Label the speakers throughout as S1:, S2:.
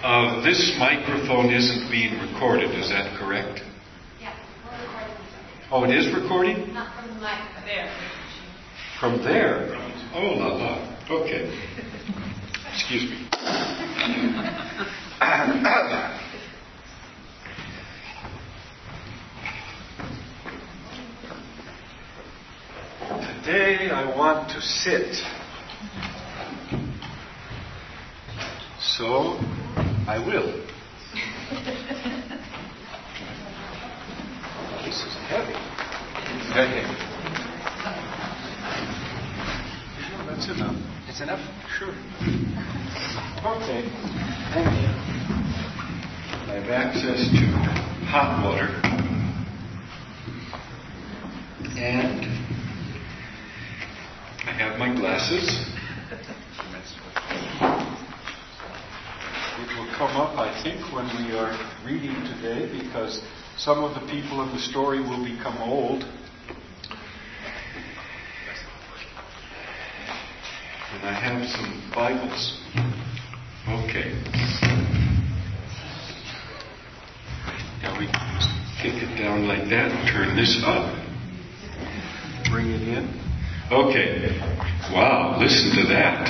S1: This microphone isn't being recorded, is that correct?
S2: Yeah, we're recording.
S1: Oh, it is recording?
S2: Not from the mic, but there.
S1: From there? Oh, la la. Okay. Excuse me. Today I want to sit. So I will. This is heavy. Okay. That's enough.
S3: It's enough?
S1: Sure. Okay. Thank you. I have access to hot water. And I have my glasses. It will come up, I think, when we are reading today, because some of the people in the story will become old. And I have some Bibles. Okay. Now we kick it down like that and turn this up. Bring it in. Okay. Wow, listen to that.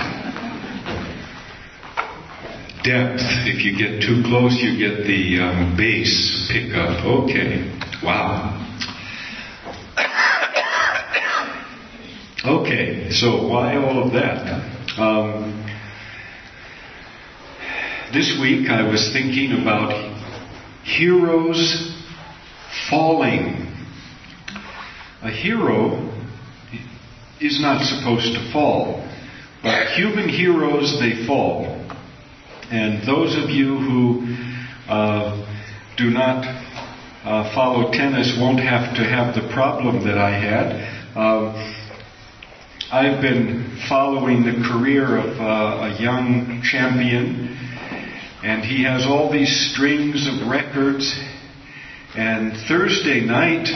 S1: Depth. If you get too close, you get the bass pickup. Okay. Wow. Okay, so why all of that? This week I was thinking about heroes falling. A hero is not supposed to fall, but human heroes, they fall. And those of you who do not follow tennis won't have to have the problem that I had. I've been following the career of a young champion, and he has all these strings of records. And Thursday night,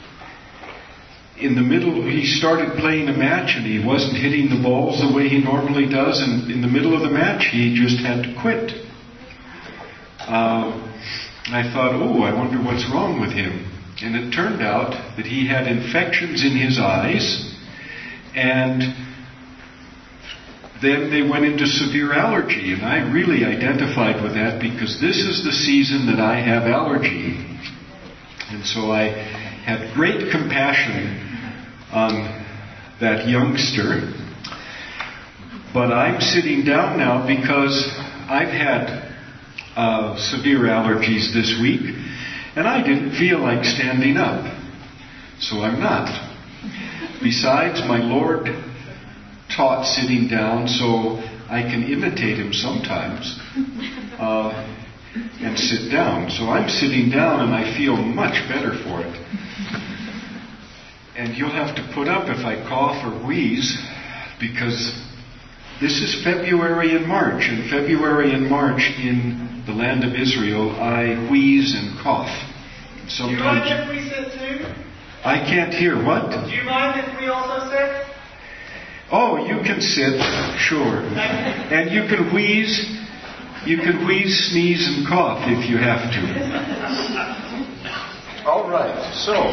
S1: in the middle, he started playing a match, and he wasn't hitting the balls the way he normally does, and in the middle of the match, he just had to quit. I thought, I wonder what's wrong with him. And it turned out that he had infections in his eyes, and then they went into severe allergy, and I really identified with that because this is the season that I have allergy. And so I had great compassion on that youngster. But I'm sitting down now because I've had severe allergies this week, and I didn't feel like standing up. So I'm not. Besides, my Lord taught sitting down, so I can imitate him sometimes and sit down. So I'm sitting down and I feel much better for it. And you'll have to put up if I cough or wheeze, because this is February and March. And February and March in the land of Israel, I wheeze and cough. Sometimes.
S3: Do you mind if we sit too?
S1: I can't hear. What?
S3: Do you mind if we also sit?
S1: Oh, you can sit, sure. And you can wheeze, sneeze, and cough if you have to. All right, so,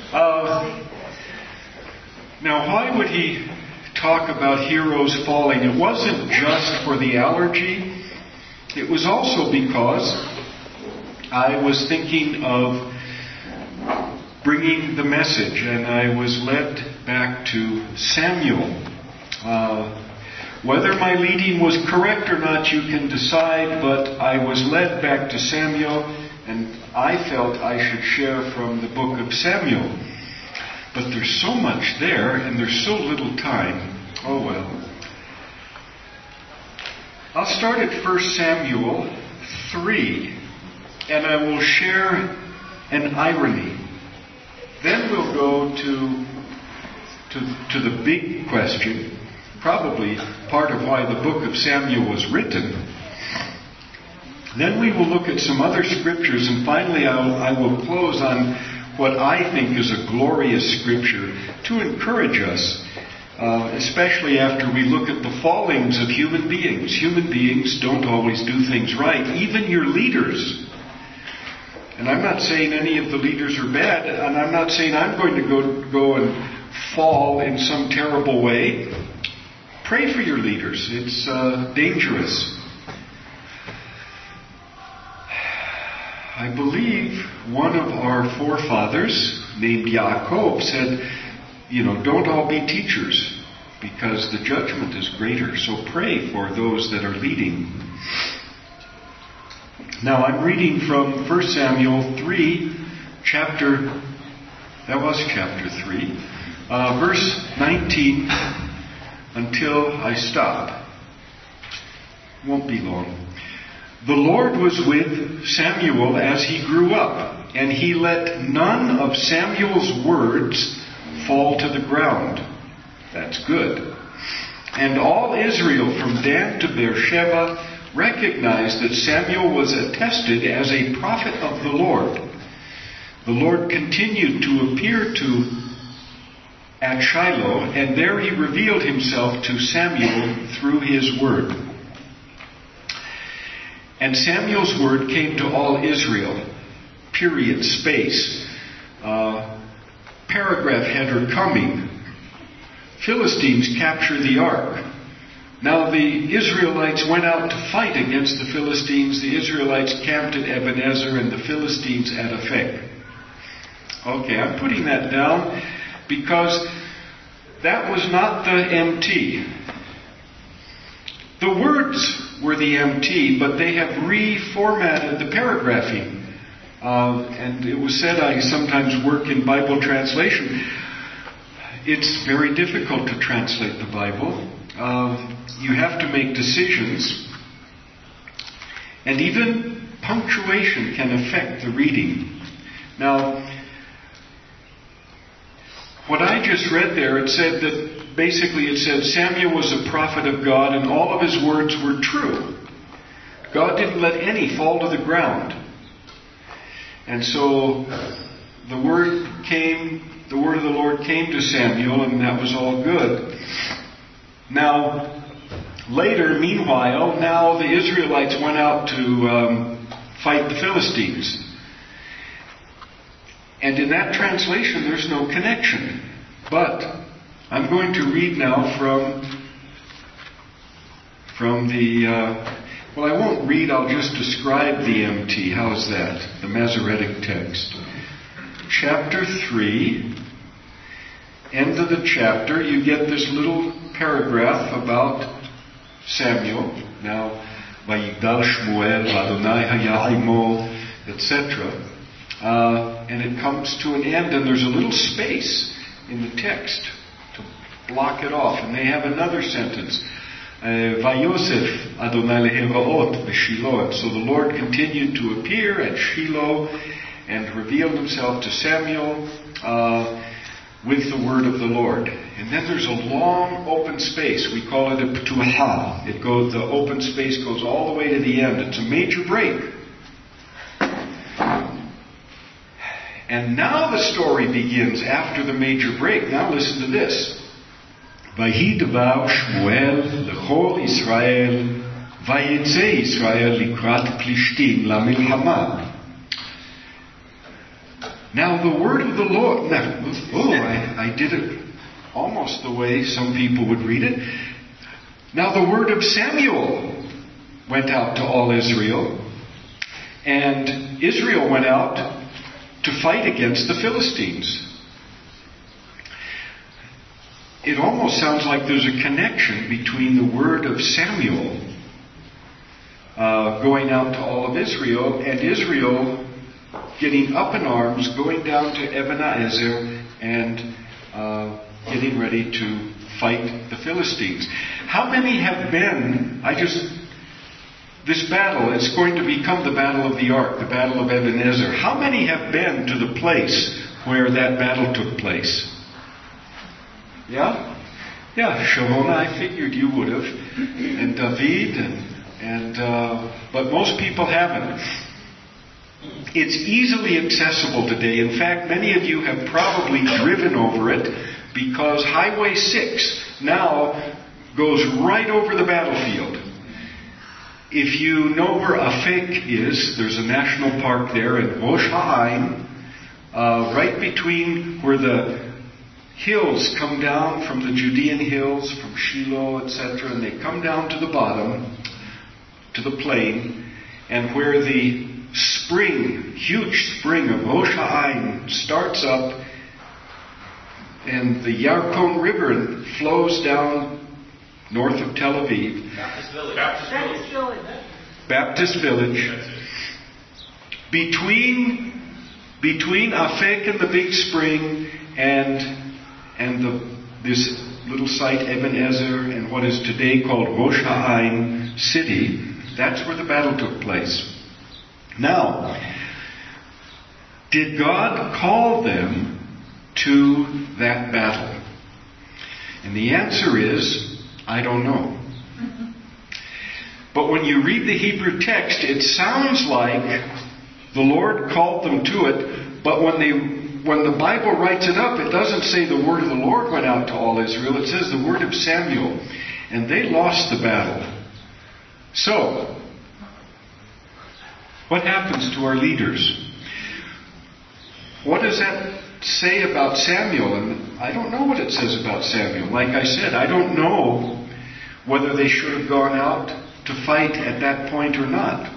S1: now why would he talk about heroes falling? It wasn't just for the allergy. It was also because I was thinking of bringing the message, and I was led back to Samuel. Whether my leading was correct or not, you can decide, but I was led back to Samuel, and I felt I should share from the book of Samuel. But there's so much there, and there's so little time. Oh well. I'll start at 1 Samuel 3, and I will share an irony. Then we'll go to the big question, probably part of why the book of Samuel was written. Then we will look at some other scriptures, and finally I will close on what I think is a glorious scripture to encourage us especially after we look at the fallings of human beings. Human beings don't always do things right, even your leaders. And I'm not saying any of the leaders are bad, and I'm not saying I'm going to go and fall in some terrible way. Pray for your leaders. It's dangerous. I believe one of our forefathers, named Yaakov, said, don't all be teachers, because the judgment is greater. So pray for those that are leading. Now I'm reading from 1 Samuel 3, chapter 3, verse 19 until I stop. Won't be long. The Lord was with Samuel as he grew up, and he let none of Samuel's words fall to the ground. That's good. And all Israel from Dan to Beersheba recognized that Samuel was attested as a prophet of the Lord. The Lord continued to appear at Shiloh, and there he revealed himself to Samuel through his word. And Samuel's word came to all Israel. Period. Space. Paragraph header coming. Philistines capture the ark. Now the Israelites went out to fight against the Philistines. The Israelites camped at Ebenezer and the Philistines at Aphek. Okay, I'm putting that down because that was not the MT. The words were the MT, but they have reformatted the paragraphing. And it was said I sometimes work in Bible translation. It's very difficult to translate the Bible. You have to make decisions. And even punctuation can affect the reading. Now, what I just read there, it said Samuel was a prophet of God and all of his words were true. God didn't let any fall to the ground. And so the word of the Lord came to Samuel, and that was all good. Now, meanwhile, now the Israelites went out to fight the Philistines. And in that translation, there's no connection. But I'm going to read now from the... I won't read, I'll just describe the MT. How's that? The Masoretic text. Chapter 3, end of the chapter, you get this little paragraph about Samuel. Now, Vayigdal Shmuel, Adonai Hayahimo, etc. And it comes to an end, and there's a little space in the text to block it off. And they have another sentence. Vayosef Adonai lehevaot b'Shiloh. So the Lord continued to appear at Shiloh and revealed himself to Samuel with the word of the Lord. And then there's a long open space. We call it a ptuha. The open space goes all the way to the end. It's a major break. And now the story begins after the major break. Now listen to this. Vayi devar Shmuel lechol Israel, vayetze Israel likrat Plishtim lamilhama. Now the word of the Lord. I did it almost the way some people would read it. Now the word of Samuel went out to all Israel, and Israel went out to fight against the Philistines. It almost sounds like there's a connection between the word of Samuel going out to all of Israel and Israel getting up in arms, going down to Ebenezer and getting ready to fight the Philistines. How many have been, this battle, it's going to become the Battle of the Ark, the Battle of Ebenezer. How many have been to the place where that battle took place? Yeah? Yeah, Sharon, I figured you would have. And David, but most people haven't. It's easily accessible today. In fact, many of you have probably driven over it because Highway 6 now goes right over the battlefield. If you know where Afek is, there's a national park there in Rosh Ha'ain, right between where the hills come down from the Judean hills, from Shiloh, etc., and they come down to the bottom, to the plain, and where the huge spring of Rosh Ha'ain starts up, and the Yarkon River flows down north of Tel Aviv. Baptist Village. Between Afek and the big spring and this little site Eben Ezer and what is today called Rosh Ha'ain city, that's where the battle took place. Now, did God call them to that battle? And the answer is, I don't know. But when you read the Hebrew text, it sounds like the Lord called them to it, but when the Bible writes it up, it doesn't say the word of the Lord went out to all Israel. It says the word of Samuel. And they lost the battle. So, what happens to our leaders? What does that say about Samuel? And I don't know what it says about Samuel. Like I said, I don't know whether they should have gone out to fight at that point or not.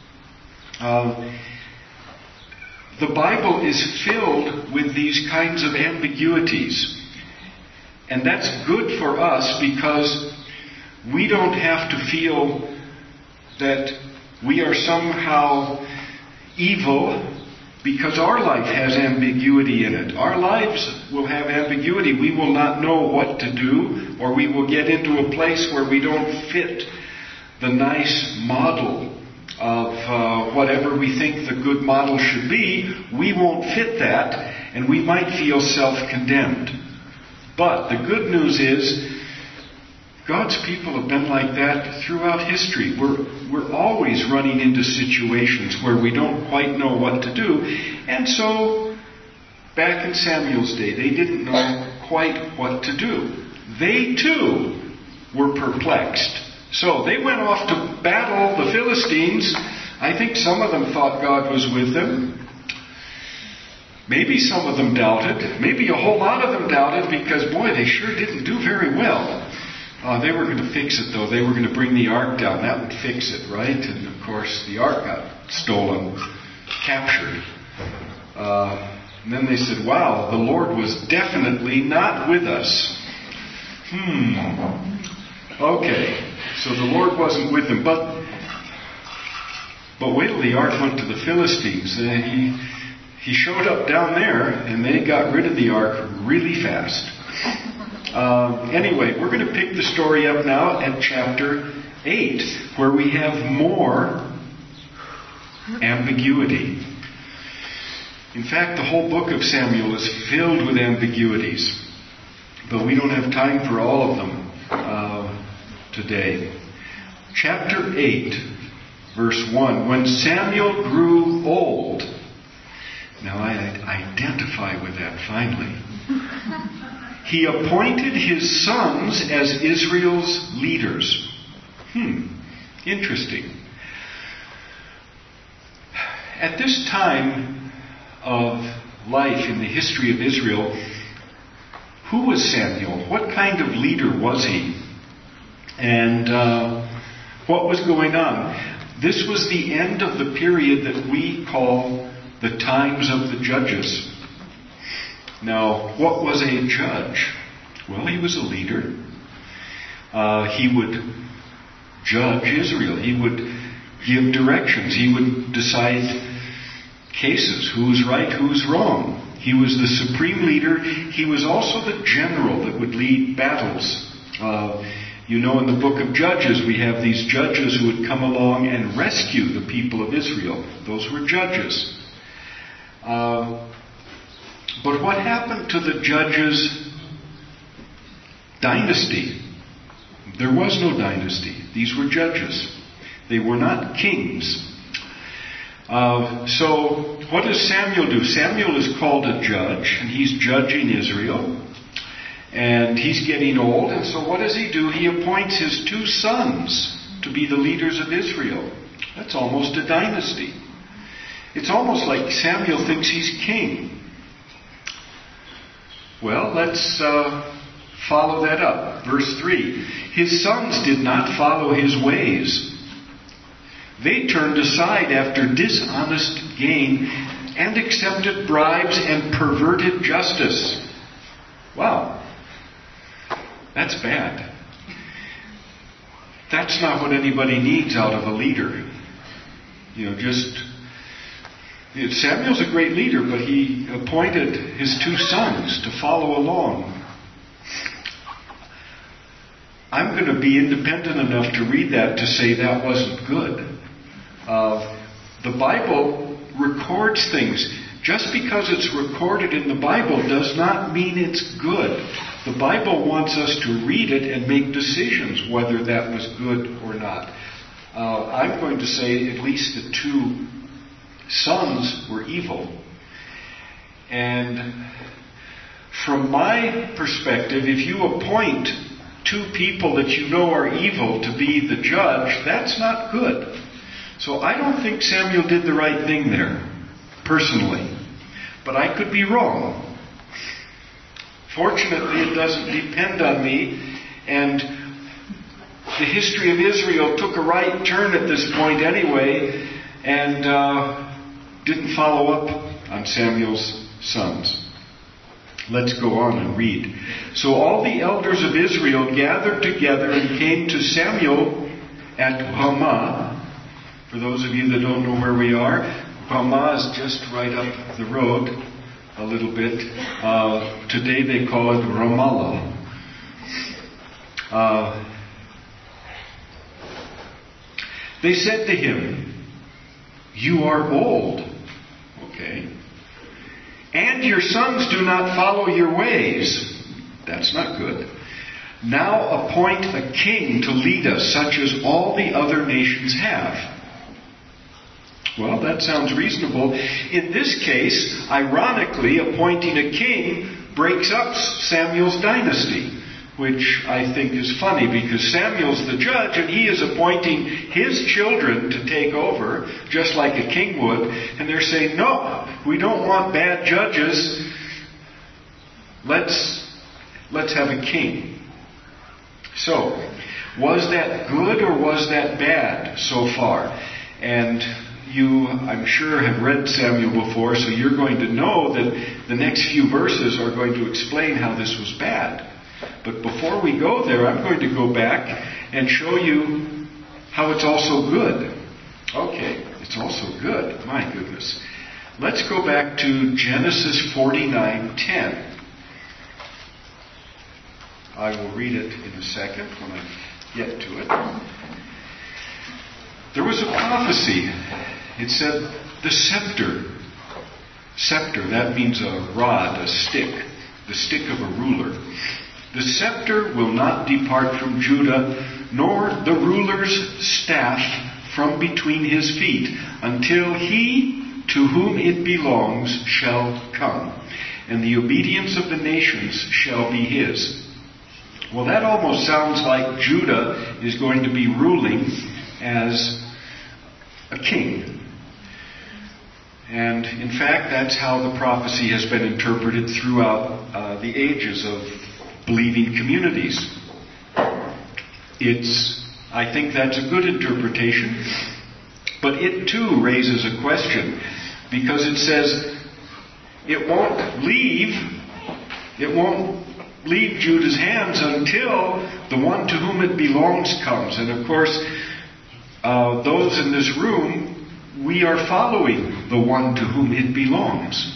S1: The Bible is filled with these kinds of ambiguities. And that's good for us because we don't have to feel that we are somehow evil because our life has ambiguity in it. Our lives will have ambiguity. We will not know what to do, or we will get into a place where we don't fit the nice model of whatever we think the good model should be. We won't fit that, and we might feel self-condemned. But the good news is, God's people have been like that throughout history. We're always running into situations where we don't quite know what to do. And so, back in Samuel's day, they didn't know quite what to do. They too were perplexed. So they went off to battle the Philistines. I think some of them thought God was with them. Maybe some of them doubted. Maybe a whole lot of them doubted because, boy, they sure didn't do very well. They were going to fix it, though. They were going to bring the ark down. That would fix it, right? And, of course, the ark got stolen, captured. And then they said, wow, the Lord was definitely not with us. Okay, so the Lord wasn't with them. But wait till the ark went to the Philistines. He showed up down there, and they got rid of the ark really fast. Anyway, we're going to pick the story up now at chapter 8, where we have more ambiguity. In fact, the whole book of Samuel is filled with ambiguities, but we don't have time for all of them today. Chapter 8, verse 1. When Samuel grew old. Now I identify with that finally. He appointed his sons as Israel's leaders. Interesting. At this time of life in the history of Israel, who was Samuel? What kind of leader was he? And what was going on? This was the end of the period that we call the times of the judges. Now, what was a judge? Well, he was a leader. He would judge Israel. He would give directions. He would decide cases. Who's right, who's wrong. He was the supreme leader. He was also the general that would lead battles. In the book of Judges, we have these judges who would come along and rescue the people of Israel. Those were judges. But what happened to the judges' dynasty? There was no dynasty. These were judges. They were not kings. So what does Samuel do? Samuel is called a judge, and he's judging Israel. And he's getting old, and so what does he do? He appoints his 2 sons to be the leaders of Israel. That's almost a dynasty. It's almost like Samuel thinks he's king. Well, let's follow that up. Verse 3. His sons did not follow his ways. They turned aside after dishonest gain and accepted bribes and perverted justice. Wow. That's bad. That's not what anybody needs out of a leader. Samuel's a great leader, but he appointed his 2 sons to follow along. I'm going to be independent enough to read that to say that wasn't good. The Bible records things. Just because it's recorded in the Bible does not mean it's good. The Bible wants us to read it and make decisions whether that was good or not. I'm going to say at least the 2 sons were evil. And from my perspective, if you appoint 2 people that you know are evil to be the judge, that's not good. So I don't think Samuel did the right thing there, personally. But I could be wrong. Fortunately, it doesn't depend on me. And the history of Israel took a right turn at this point anyway, and didn't follow up on Samuel's sons. Let's go on and read. So all the elders of Israel gathered together and came to Samuel at Ramah. For those of you that don't know where we are, Ramah is just right up the road a little bit. Today they call it Ramallah. They said to him, "You are old." Okay. "And your sons do not follow your ways." That's not good. "Now appoint a king to lead us, such as all the other nations have." Well, that sounds reasonable. In this case, ironically, appointing a king breaks up Samuel's dynasty, which I think is funny because Samuel's the judge and he is appointing his children to take over, just like a king would. And they're saying, "No, we don't want bad judges. Let's have a king." So, was that good or was that bad so far? And you, I'm sure, have read Samuel before, so you're going to know that the next few verses are going to explain how this was bad. But before we go there, I'm going to go back and show you how it's also good. Okay, it's also good. My goodness. Let's go back to Genesis 49:10. I will read it in a second when I get to it. There was a prophecy. It said, the scepter, that means a rod, a stick, the stick of a ruler. "The scepter will not depart from Judah, nor the ruler's staff from between his feet, until he to whom it belongs shall come, and the obedience of the nations shall be his." Well, that almost sounds like Judah is going to be ruling as a king. And in fact, that's how the prophecy has been interpreted throughout the ages of believing communities. I think that's a good interpretation, but it too raises a question, because it says it won't leave Judah's hands until the one to whom it belongs comes. And of course, those in this room, we are following the one to whom it belongs.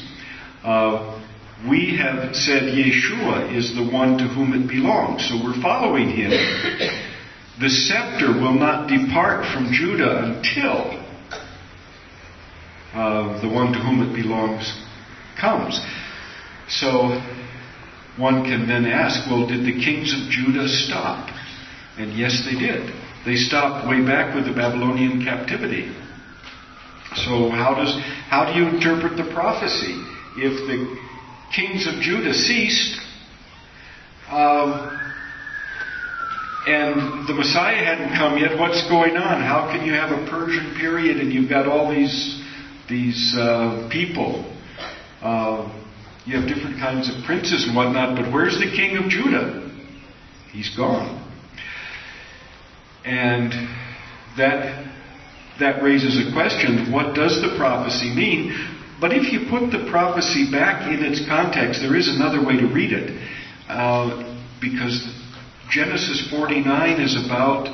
S1: We have said Yeshua is the one to whom it belongs, so we're following him. The scepter will not depart from Judah until the one to whom it belongs comes. So one can then ask, well, did the kings of Judah stop? And yes, they did. They stopped way back with the Babylonian captivity. So how do you interpret the prophecy? If the kings of Judah ceased, And the Messiah hadn't come yet. What's going on? How can you have a Persian period and you've got all these people? You have different kinds of princes and whatnot, but where's the king of Judah? He's gone. And that raises a question, what does the prophecy mean? But if you put the prophecy back in its context, there is another way to read it. Because Genesis 49 is about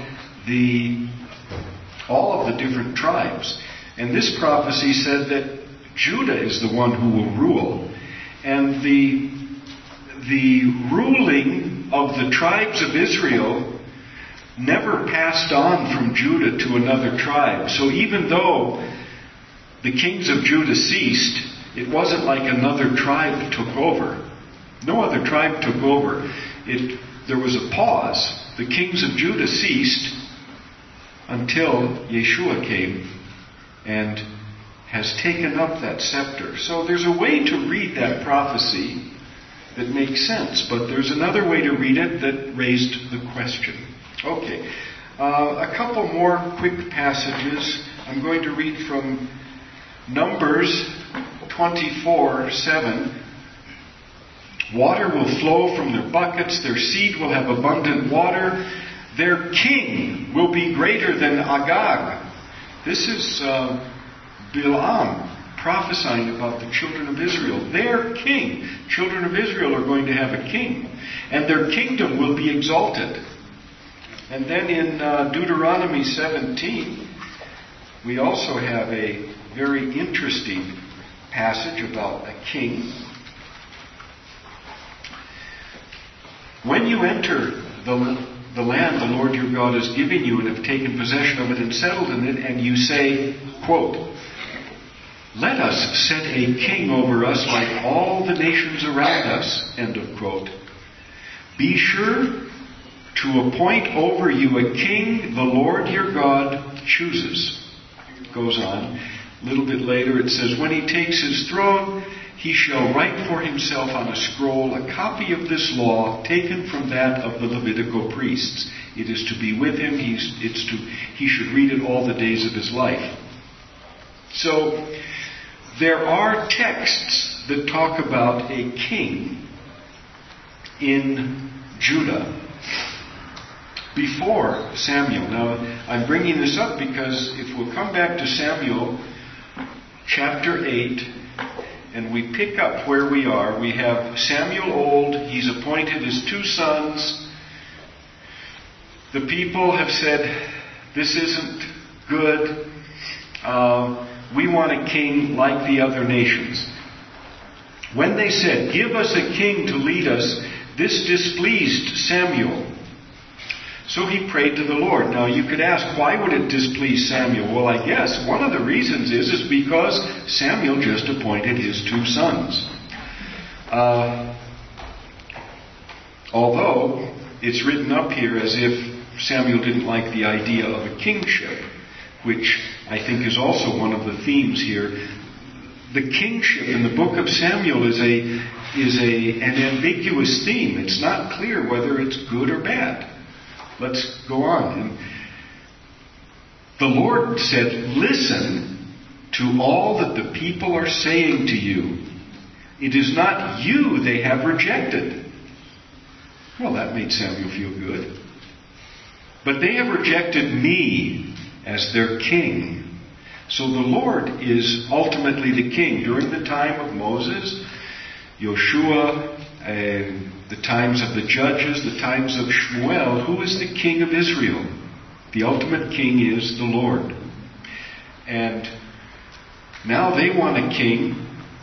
S1: all of the different tribes. And this prophecy said that Judah is the one who will rule. And the ruling of the tribes of Israel never passed on from Judah to another tribe. So even though the kings of Judah ceased, it wasn't like another tribe took over. No other tribe took over. There was a pause. The kings of Judah ceased until Yeshua came and has taken up that scepter. So there's a way to read that prophecy that makes sense, but there's another way to read it that raised the question. Okay, a couple more quick passages. I'm going to read from Numbers 24:7. Water will flow from their buckets, their seed will have abundant water, their king will be greater than Agag. This is Bilam prophesying about the children of Israel. Their king. Children of Israel are going to have a king. And their kingdom will be exalted. And then in Deuteronomy 17, we also have a very interesting passage about a king. When you enter the land the Lord your God is giving you and have taken possession of it and settled in it, and you say, quote, "Let us set a king over us like all the nations around us," end of quote. "Be sure to appoint over you a king the Lord your God chooses." It goes on. A little bit later it says, "When he takes his throne, he shall write for himself on a scroll a copy of this law taken from that of the Levitical priests. It is to be with him. He should read it all the days of his life." So there are texts that talk about a king in Judah before Samuel. Now, I'm bringing this up because if we'll come back to Samuel chapter 8, and we pick up where we are, we have Samuel old. He's appointed his 2 sons. The people have said, "This isn't good. We want a king like the other nations." When they said, "Give us a king to lead us," this displeased Samuel. So he prayed to the Lord. Now you could ask, why would it displease Samuel? Well, I guess one of the reasons is because Samuel just appointed his 2 sons. Although it's written up here as if Samuel didn't like the idea of a kingship, which I think is also one of the themes here. The kingship in the book of Samuel is an ambiguous theme. It's not clear whether it's good or bad. Let's go on. And the Lord said, "Listen to all that the people are saying to you. It is not you they have rejected." Well, that made Samuel feel good. "But they have rejected me as their king." So the Lord is ultimately the king. During the time of Moses, Joshua, the times of the judges, the times of Shmuel, who is the king of Israel? The ultimate king is the Lord. And now they want a king.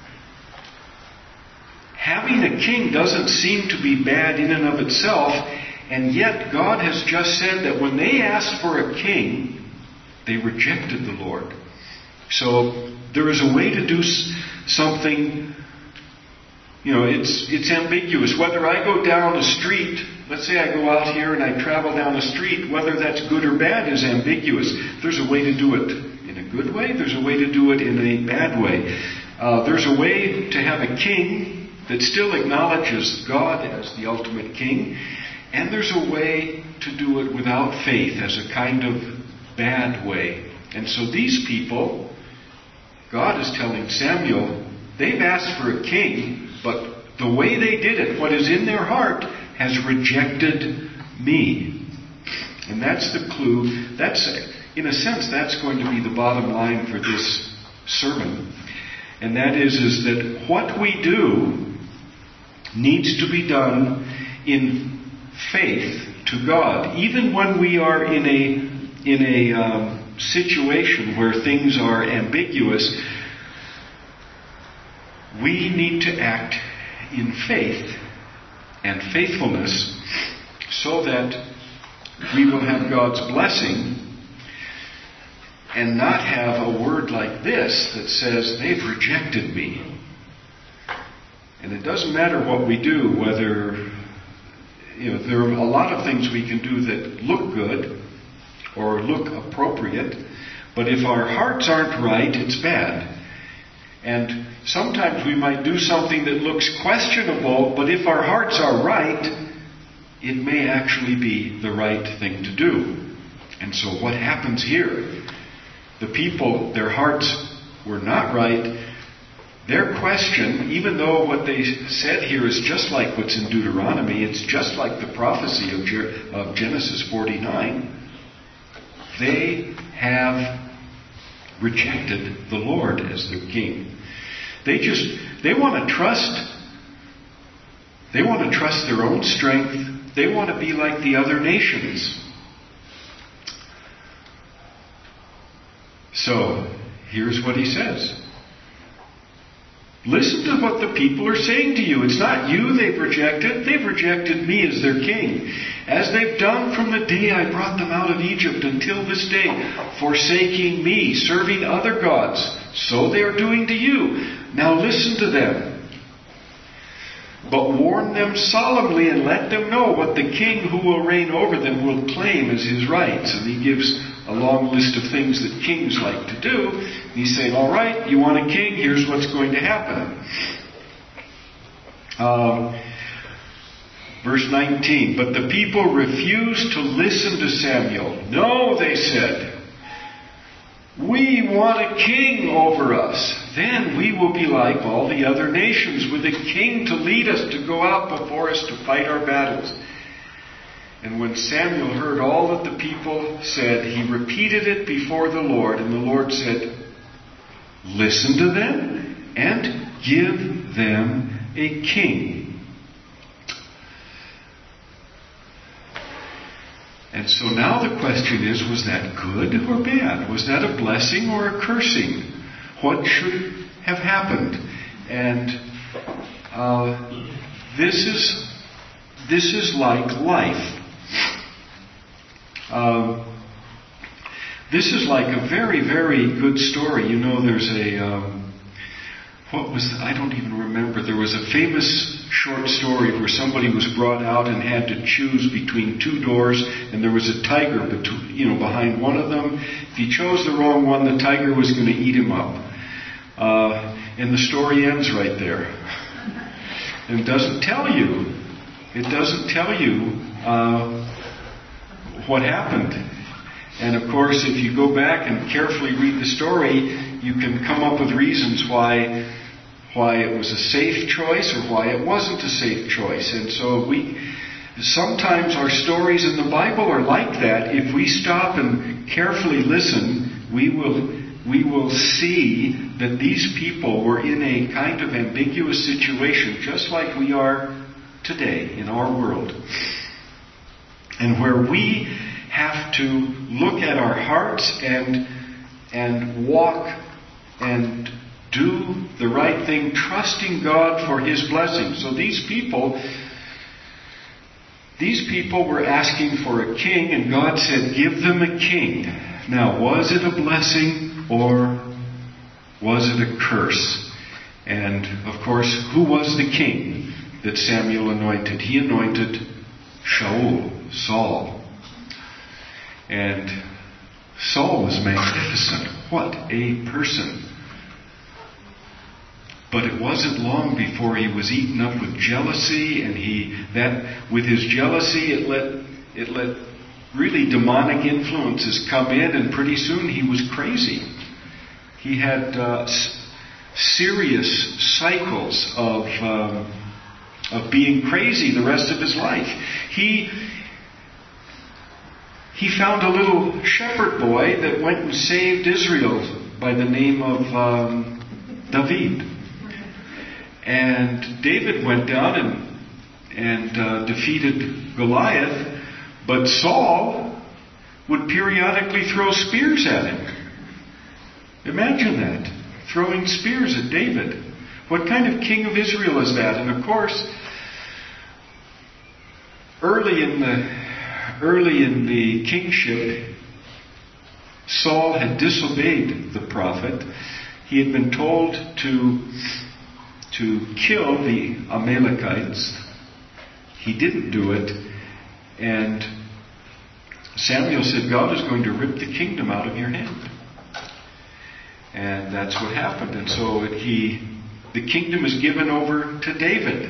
S1: Having a king doesn't seem to be bad in and of itself, and yet God has just said that when they asked for a king, they rejected the Lord. So there is a way to do something. It's ambiguous. Whether I go down a street, let's say I go out here and I travel down a street, whether that's good or bad is ambiguous. There's a way to do it in a good way. There's a way to do it in a bad way. There's a way to have a king that still acknowledges God as the ultimate king, and there's a way to do it without faith, as a kind of bad way. And so these people, God is telling Samuel, they've asked for a king, but the way they did it, what is in their heart, has rejected me. And that's the clue. That's, in a sense, that's going to be the bottom line for this sermon. And that is that what we do needs to be done in faith to God. Even when we are in a situation where things are ambiguous, we need to act in faith and faithfulness so that we will have God's blessing and not have a word like this that says, they've rejected me. And it doesn't matter what we do, whether, there are a lot of things we can do that look good or look appropriate, but if our hearts aren't right, it's bad. And sometimes we might do something that looks questionable, but if our hearts are right, it may actually be the right thing to do. And so what happens here? The people, their hearts were not right. Their question, even though what they said here is just like what's in Deuteronomy, it's just like the prophecy of Genesis 49, they have rejected the Lord as their king. They want to trust. They want to trust their own strength. They want to be like the other nations. So, here's what he says. Listen to what the people are saying to you. It's not you they've rejected me as their king. As they've done from the day I brought them out of Egypt until this day, forsaking me, serving other gods. So they are doing to you. Now listen to them. But warn them solemnly and let them know what the king who will reign over them will claim as his rights. And he gives a long list of things that kings like to do. He's saying, all right, you want a king? Here's what's going to happen. Verse 19, but the people refused to listen to Samuel. No, they said, we want a king over us. Then we will be like all the other nations, with a king to lead us, to go out before us to fight our battles. And when Samuel heard all that the people said, he repeated it before the Lord. And the Lord said, listen to them and give them a king. And so now the question is, was that good or bad? Was that a blessing or a cursing? What should have happened? And this is like life. This is like a very, very good story. There's I don't even remember. There was a famous short story where somebody was brought out and had to choose between two doors, and there was a tiger behind one of them. If he chose the wrong one, the tiger was going to eat him up. And the story ends right there. And it doesn't tell you what happened. And of course, if you go back and carefully read the story, you can come up with reasons why it was a safe choice or why it wasn't a safe choice. And so sometimes our stories in the Bible are like that. If we stop and carefully listen, we will see that these people were in a kind of ambiguous situation, just like we are today in our world. And where we have to look at our hearts and walk and do the right thing, trusting God for His blessing. So these people were asking for a king, and God said, give them a king. Now, was it a blessing or was it a curse? And, of course, who was the king that Samuel anointed? He anointed Saul. And Saul was magnificent. What a person. But it wasn't long before he was eaten up with jealousy, and with his jealousy it let really demonic influences come in, and pretty soon he was crazy. He had serious cycles of being crazy the rest of his life. He found a little shepherd boy that went and saved Israel by the name of David. And David went down and defeated Goliath, but Saul would periodically throw spears at him. Imagine that, throwing spears at David. What kind of king of Israel is that? And of course, early in the kingship, Saul had disobeyed the prophet. He had been told to kill the Amalekites. He didn't do it. And Samuel said, God is going to rip the kingdom out of your hand. And that's what happened. And so the kingdom is given over to David.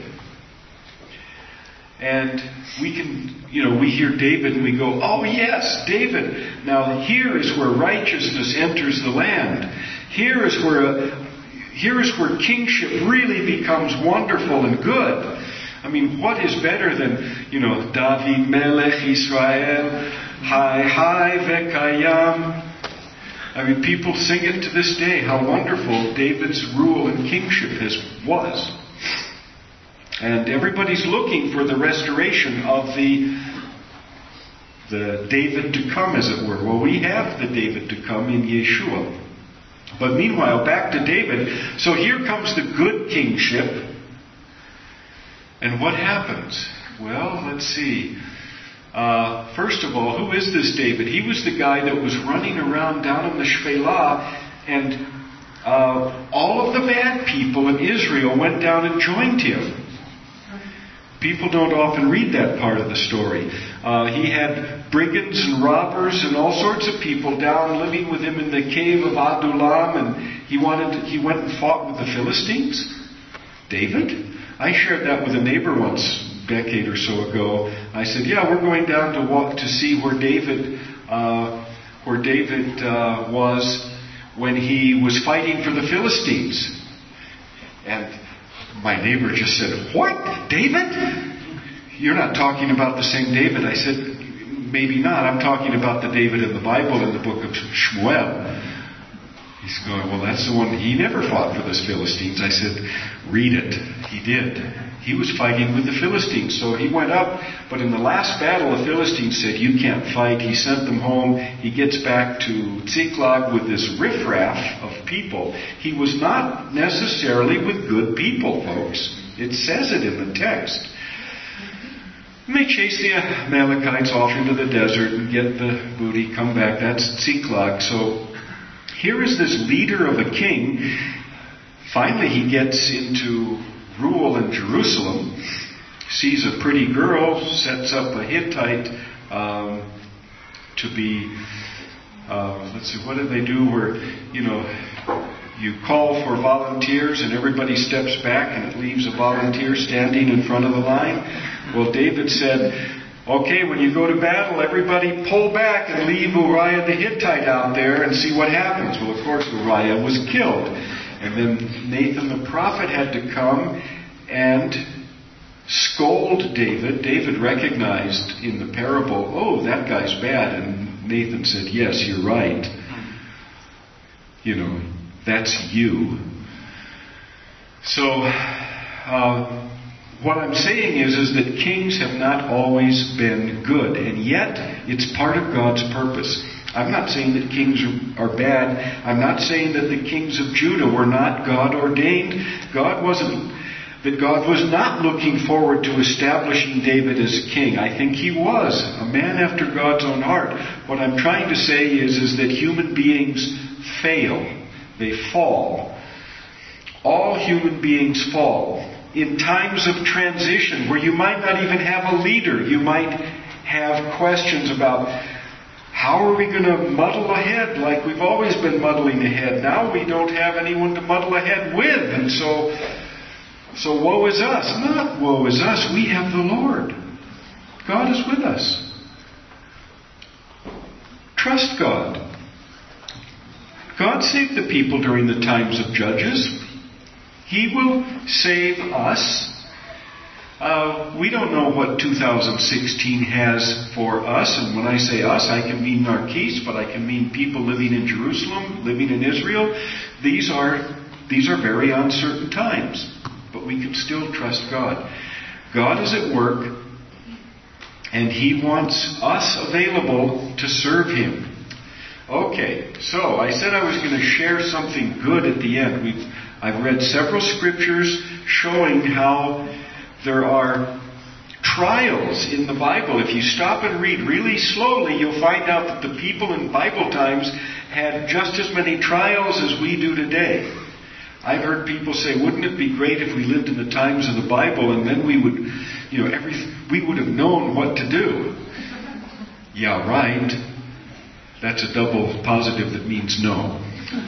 S1: And we hear David and we go, oh yes, David. Now here is where righteousness enters the land. Here is where kingship really becomes wonderful and good. I mean, what is better than, David Melech Israel, Hai Vekayam. I mean, people sing it to this day, how wonderful David's rule and kingship was. And everybody's looking for the restoration of the David to come, as it were. Well, we have the David to come in Yeshua. But meanwhile, back to David. So here comes the good kingship. And what happens? Well, let's see. First of all, who is this David? He was the guy that was running around down in the Shephelah, and all of the bad people in Israel went down and joined him. People don't often read that part of the story. He had brigands and robbers and all sorts of people down living with him in the cave of Adullam, and he went and fought with the Philistines. David? I shared that with a neighbor once, a decade or so ago. I said, yeah, we're going down to see where David was when he was fighting for the Philistines. And my neighbor just said, what? David? You're not talking about the same David. I said, maybe not. I'm talking about the David in the Bible in the book of Shmuel. He's going, well, that's the one. He never fought for the Philistines. I said, read it. He did. He was fighting with the Philistines. So he went up, but in the last battle, the Philistines said, you can't fight. He sent them home. He gets back to Ziklag with this riffraff of people. He was not necessarily with good people, folks. It says it in the text. And they chase the Amalekites off into the desert and get the booty, come back. That's Ziklag. So here is this leader of a king. Finally, he gets into rule in Jerusalem, sees a pretty girl, sets up a Hittite to be, let's see, what did they do where, you call for volunteers and everybody steps back and it leaves a volunteer standing in front of the line? Well, David said, okay, when you go to battle, everybody pull back and leave Uriah the Hittite out there and see what happens. Well, of course, Uriah was killed. And then Nathan the prophet had to come and scold David. David recognized in the parable, oh, that guy's bad. And Nathan said, yes, you're right. That's you. So, what I'm saying is that kings have not always been good, and yet it's part of God's purpose. I'm not saying that kings are bad. I'm not saying that the kings of Judah were not God ordained. God was not looking forward to establishing David as king. I think he was a man after God's own heart. What I'm trying to say is that human beings fail. They fall. All human beings fall. In times of transition where you might not even have a leader, you might have questions about How are we going to muddle ahead like we've always been muddling ahead? Now we don't have anyone to muddle ahead with. And so woe is us. Not woe is us. We have the Lord. God is with us. Trust God. God saved the people during the times of Judges. He will save us. We don't know what 2016 has for us. And when I say us, I can mean Narkis, but I can mean people living in Jerusalem, living in Israel. These are very uncertain times. But we can still trust God. God is at work, and He wants us available to serve Him. Okay, so I said I was going to share something good at the end. I've read several scriptures showing how there are trials in the Bible. If you stop and read really slowly, you'll find out that the people in Bible times had just as many trials as we do today. I've heard people say, wouldn't it be great if we lived in the times of the Bible and then we would, we would have known what to do. Yeah, right. That's a double positive that means no.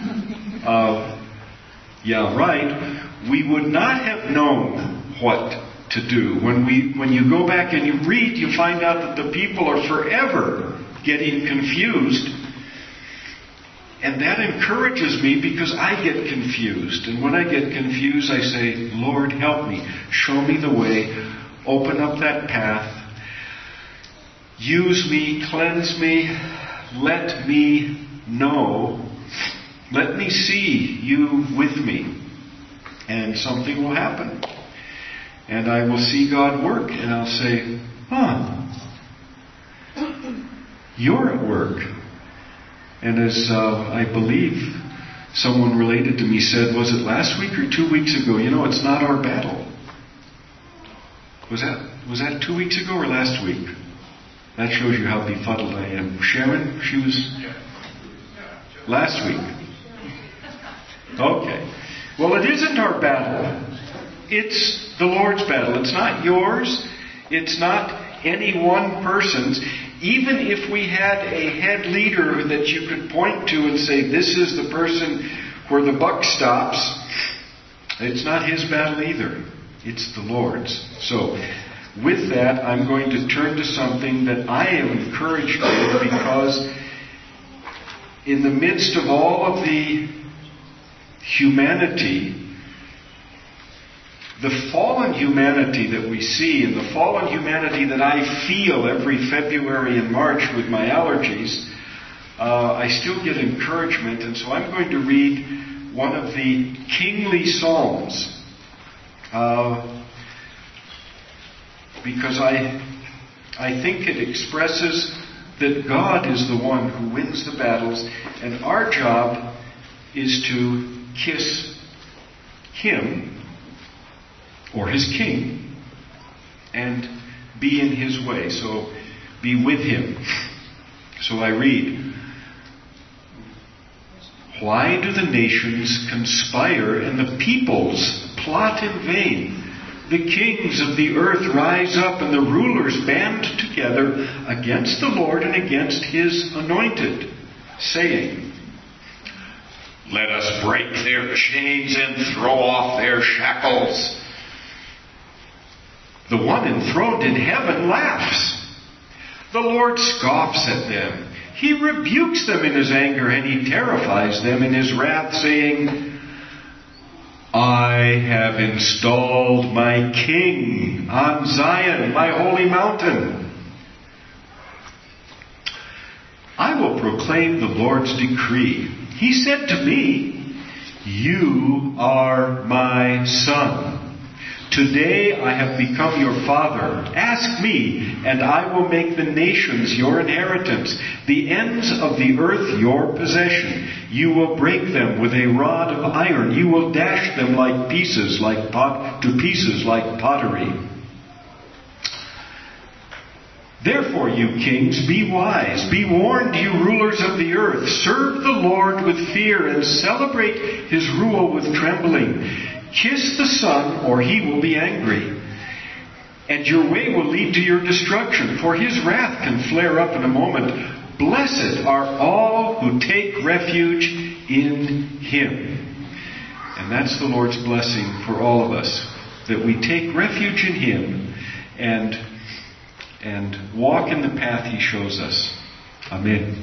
S1: Yeah, right. We would not have known what to do. When you go back and you read, you find out that the people are forever getting confused. And that encourages me because I get confused. And when I get confused, I say, Lord, help me. Show me the way. Open up that path. Use me. Cleanse me. Let me know. Let me see you with me. And something will happen. And I will see God work. And I'll say, you're at work. And as I believe someone related to me said, was it last week or 2 weeks ago? It's not our battle. Was that 2 weeks ago or last week? That shows you how befuddled I am. Sharon, she was last week. Okay. Well, it isn't our battle. It's the Lord's battle. It's not yours. It's not any one person's. Even if we had a head leader that you could point to and say, this is the person where the buck stops, it's not his battle either. It's the Lord's. So, with that, I'm going to turn to something that I am encouraged with, because in the midst of all of the humanity, the fallen humanity that we see, and the fallen humanity that I feel every February and March with my allergies, I still get encouragement. And so I'm going to read one of the kingly psalms, because I think it expresses that God is the one who wins the battles, and our job is to kiss Him, or His King, and be in His way. So be with Him. So I read, why do the nations conspire and the peoples plot in vain? The kings of the earth rise up and the rulers band together against the Lord and against His anointed, saying, let us break their chains and throw off their shackles. The one enthroned in heaven laughs. The Lord scoffs at them. He rebukes them in His anger, and He terrifies them in His wrath, saying, I have installed my King on Zion, my holy mountain. I will proclaim the Lord's decree. He said to me, you are my son. Today I have become your father. Ask me, and I will make the nations your inheritance, the ends of the earth your possession. You will break them with a rod of iron. You will dash them to pieces like pottery. Therefore, you kings, be wise. Be warned, you rulers of the earth. Serve the Lord with fear and celebrate His rule with trembling. Kiss the Son, or He will be angry, and your way will lead to your destruction, for His wrath can flare up in a moment. Blessed are all who take refuge in Him. And that's the Lord's blessing for all of us, that we take refuge in Him and walk in the path He shows us. Amen.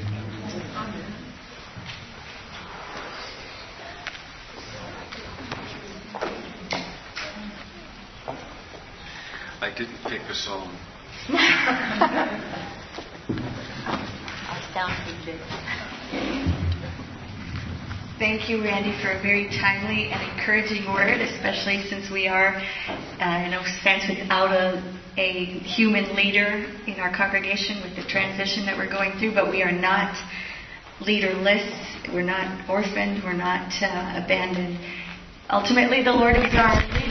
S1: I didn't pick a song.
S4: Thank you, Randy, for a very timely and encouraging word, especially since we are, stands without a human leader in our congregation with the transition that we're going through, but we are not leaderless, we're not orphaned, we're not abandoned. Ultimately, the Lord is our leader.